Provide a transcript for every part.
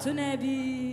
تنبي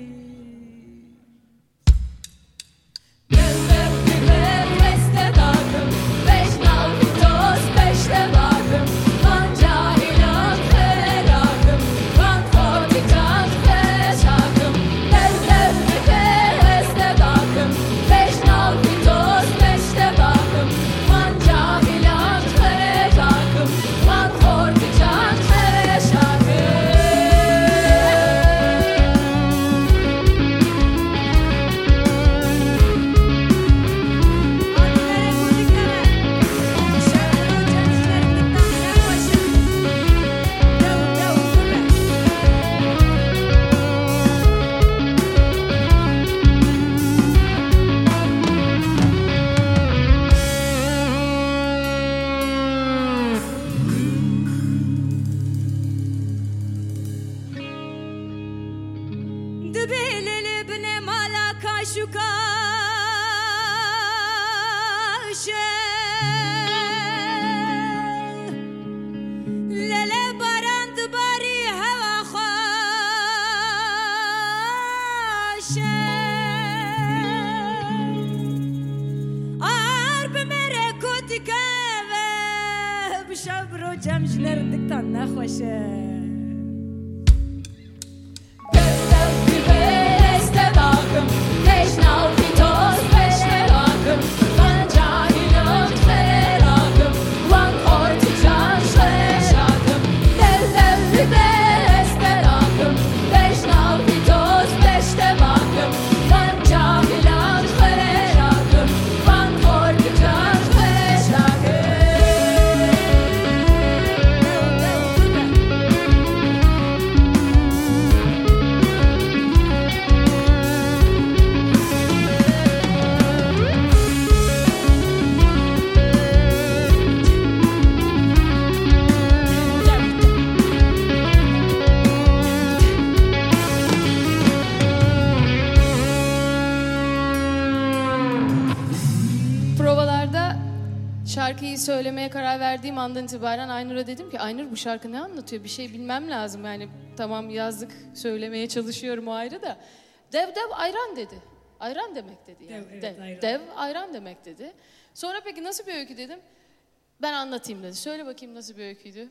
Şarkıyı söylemeye karar verdiğim andan itibaren Aynur'a dedim ki Aynur bu şarkı ne anlatıyor? Bir şey bilmem lazım. Yani tamam yazdık söylemeye çalışıyorum o ayrı da. Dev ayran dedi. Ayran demek dedi yani. Ayran. Dev ayran demek dedi. Sonra peki nasıl bir öykü dedim. Ben anlatayım dedi. Söyle bakayım nasıl bir öyküydü?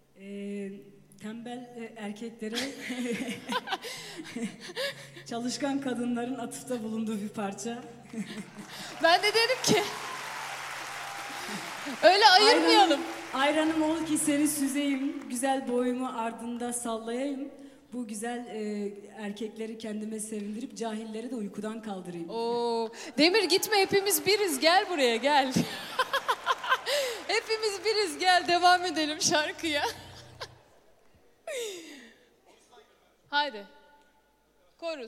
Tembel erkeklere çalışkan kadınların atıfta bulunduğu bir parça. Ben de dedim ki öyle ayırmayalım. Ayranım ol ki seni süzeyim, güzel boyumu ardında sallayayım. Bu güzel erkekleri kendime sevindirip cahilleri de uykudan kaldırayım. Oo, Demir gitme, hepimiz biriz, gel buraya gel. Hepimiz biriz, gel devam edelim şarkıya. Haydi. Koruz.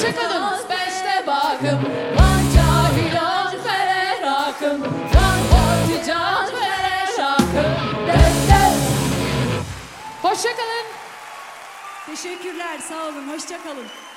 Hoşçakalın. Beşte bakım. Van cahilan fere rakım. Van hortican fere şakım. Hoşçakalın. Teşekkürler, sağ olun, hoşça kalın.